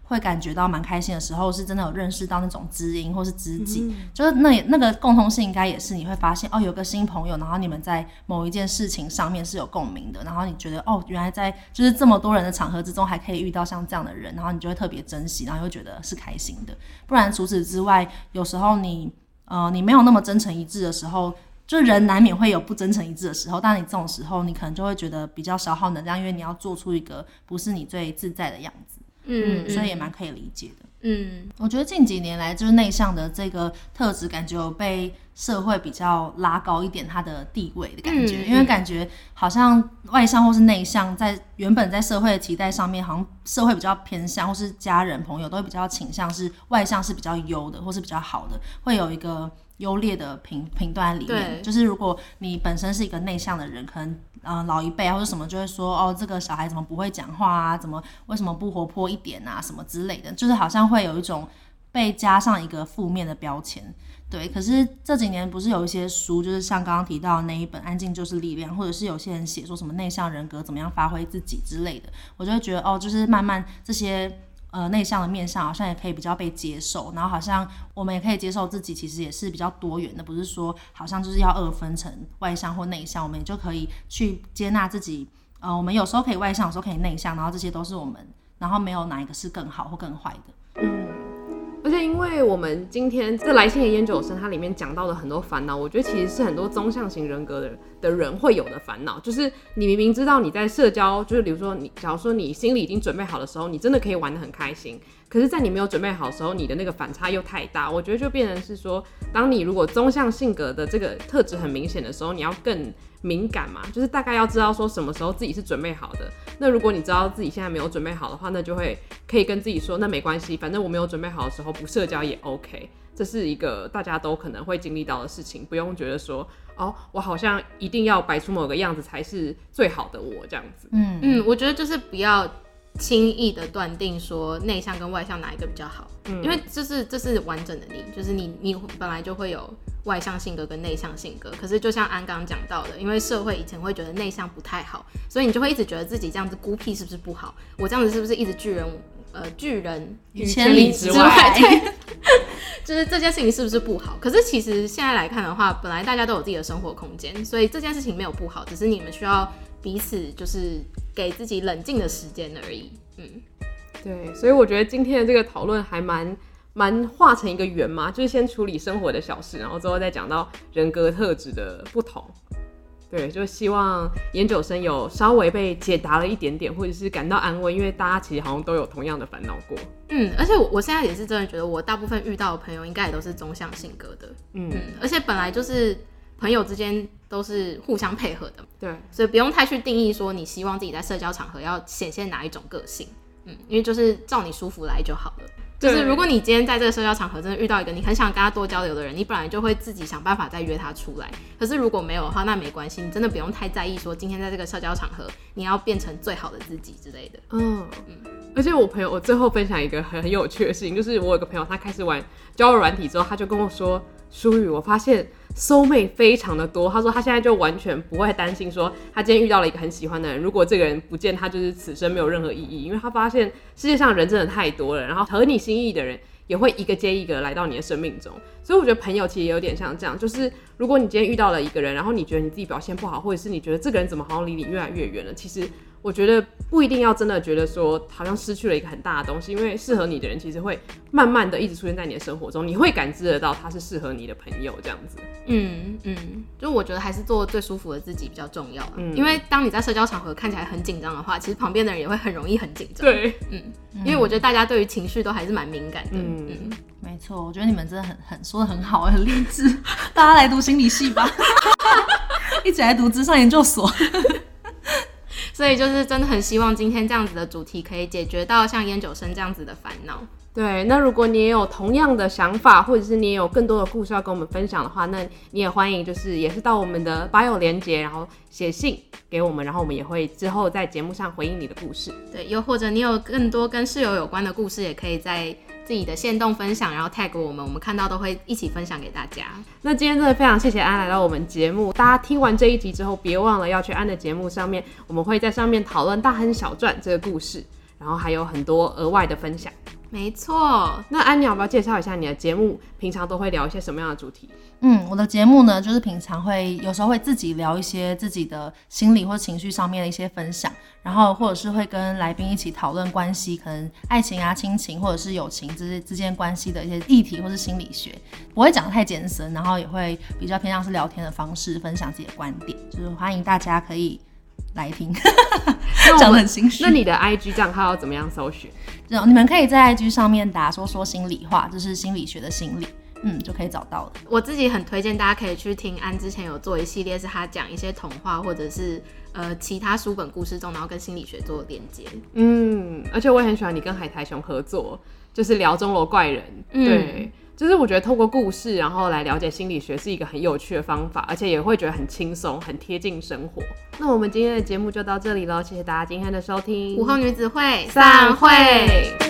C: 会感觉到蛮开心的时候，是真的有认识到那种知音或是知己，就是那个共同性应该也是你会发现有个新朋友，然后你们在某一件事情上面是有共鸣的，然后你觉得原来在就是这么多人的场合之中还可以遇到像这样的人，然后你就会特别珍惜，然后又觉得是开心的。不然除此之外，有时候你没有那么真诚一致的时候，就人难免会有不真诚一致的时候，但你这种时候你可能就会觉得比较消耗能量，因为你要做出一个不是你最自在的样子。所以也蛮可以理解的。我觉得近几年来就是内向的这个特质感觉有被社会比较拉高一点它的地位的感觉，因为感觉好像外向或是内向在原本在社会的期待上面，好像社会比较偏向或是家人朋友都会比较倾向是外向是比较优的或是比较好的，会有一个优劣的评断里面。就是如果你本身是一个内向的人，可能老一辈或者什么就会说这个小孩怎么不会讲话啊，为什么不活泼一点啊什么之类的，就是好像会有一种被加上一个负面的标签。对，可是这几年不是有一些书，就是像刚刚提到的那一本《安静就是力量》，或者是有些人写说什么内向人格怎么样发挥自己之类的，我就会觉得就是慢慢这些内向的面向好像也可以比较被接受，然后好像我们也可以接受自己其实也是比较多元的，不是说好像就是要二分成外向或内向，我们也就可以去接纳自己。我们有时候可以外向，有时候可以内向，然后这些都是我们，然后没有哪一个是更好或更坏的。
B: 而且因为我们今天这来信的烟酒生，它里面讲到的很多烦恼，我觉得其实是很多综向型人格的人会有的烦恼，就是你明明知道你在社交，就是比如说假如说你心里已经准备好的时候，你真的可以玩得很开心，可是在你没有准备好的时候，你的那个反差又太大，我觉得就变成是说，当你如果综向性格的这个特质很明显的时候，你要更敏感嘛，就是大概要知道说什么时候自己是准备好的。那如果你知道自己现在没有准备好的话，那就可以跟自己说，那没关系，反正我没有准备好的时候不社交也 OK。这是一个大家都可能会经历到的事情，不用觉得说我好像一定要摆出某个样子才是最好的我这样子。
A: 我觉得就是不要轻易的断定说内向跟外向哪一个比较好，因为这是完整的你，就是你本来就会有外向性格跟内向性格，可是就像安刚刚讲到的，因为社会以前会觉得内向不太好，所以你就会一直觉得自己这样子孤僻是不是不好，我这样子是不是一直拒人于千里之外，对，就是这件事情是不是不好？可是其实现在来看的话，本来大家都有自己的生活空间，所以这件事情没有不好，只是你们需要彼此就是给自己冷静的时间而已。
B: 对，所以我觉得今天的这个讨论还蛮画成一个圆嘛，就是先处理生活的小事，然后之后再讲到人格特质的不同。对，就希望研究生有稍微被解答了一点点，或者是感到安慰，因为大家其实好像都有同样的烦恼过。
A: 而且我现在也是真的觉得，我大部分遇到的朋友应该也都是综向性格的。而且本来就是朋友之间都是互相配合的，
B: 对，
A: 所以不用太去定义说你希望自己在社交场合要显现哪一种个性。因为就是照你舒服来就好了。就是如果你今天在这个社交场合真的遇到一个你很想跟他多交流的人，你本来就会自己想办法再约他出来。可是如果没有的话，那没关系，你真的不用太在意说今天在这个社交场合你要变成最好的自己之类的。
B: 而且我最后分享一个很有趣的事情，就是我有个朋友他开始玩交友软体之后，他就跟我说，舒宇，我发现soul mate非常的多。他说他现在就完全不会担心说他今天遇到了一个很喜欢的人，如果这个人不见，他就是此生没有任何意义，因为他发现世界上人真的太多了，然后合你心意的人也会一个接一个来到你的生命中。所以我觉得朋友其实也有点像这样，就是如果你今天遇到了一个人，然后你觉得你自己表现不好，或者是你觉得这个人怎么好像离你越来越远了，其实我觉得不一定要真的觉得说好像失去了一个很大的东西，因为适合你的人其实会慢慢的一直出现在你的生活中，你会感知得到他是适合你的朋友这样子。
A: 就我觉得还是做最舒服的自己比较重要。因为当你在社交场合看起来很紧张的话，其实旁边的人也会很容易很紧张。
B: 对，
A: 因为我觉得大家对于情绪都还是蛮敏感的。
C: 没错，我觉得你们真的很说得很好，很励志。大家来读心理系吧，一起来读諮商研究所。
A: 所以就是真的很希望今天这样子的主题可以解决到像烟酒生这样子的烦恼。
B: 对，那如果你也有同样的想法，或者是你也有更多的故事要跟我们分享的话，那你也欢迎就是也是到我们的 bio 连结，然后写信给我们，然后我们也会之后在节目上回应你的故事。
A: 对，又或者你有更多跟室友有关的故事，也可以在自己的限动分享，然后 tag 我们看到都会一起分享给大家。
B: 那今天真的非常谢谢安来到我们节目，大家听完这一集之后，别忘了要去安的节目上面，我们会在上面讨论大亨小传这个故事。 然后还有很多额外的分享。
A: 没错，
B: 那安妮要不要介绍一下你的节目平常都会聊一些什么样的主题？
C: 我的节目呢，就是平常有时候会自己聊一些自己的心理或情绪上面的一些分享，然后或者是会跟来宾一起讨论关系，可能爱情啊、亲情或者是友情之间关系的一些议题或是心理学，不会讲得太艰深，然后也会比较偏向是聊天的方式，分享自己的观点，就是欢迎大家可以来听。讲得很心虚。
B: 那你的 IG 账号要怎么样搜寻？
C: 你们可以在 IG 上面打说心里话，就是心理学的心理。就可以找到了。
A: 我自己很推荐大家可以去听安之前有做一系列，是他讲一些童话或者是其他书本故事中，然后跟心理学做连接。
B: 而且我也很喜欢你跟海苔熊合作，就是聊钟楼怪人。对，就是我觉得透过故事，然后来了解心理学是一个很有趣的方法，而且也会觉得很轻松，很贴近生活。那我们今天的节目就到这里了，谢谢大家今天的收听，
A: 午后女子会
B: 散会。